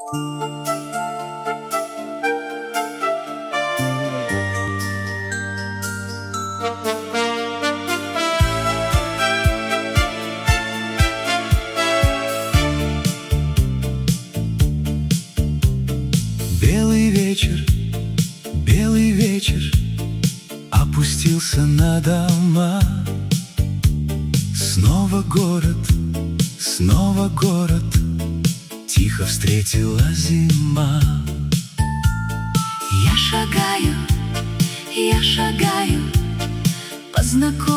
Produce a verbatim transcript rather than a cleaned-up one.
Белый вечер, белый вечер опустился на дома. Снова город, снова город, тихо встретила зима. Я шагаю, я шагаю по знакомым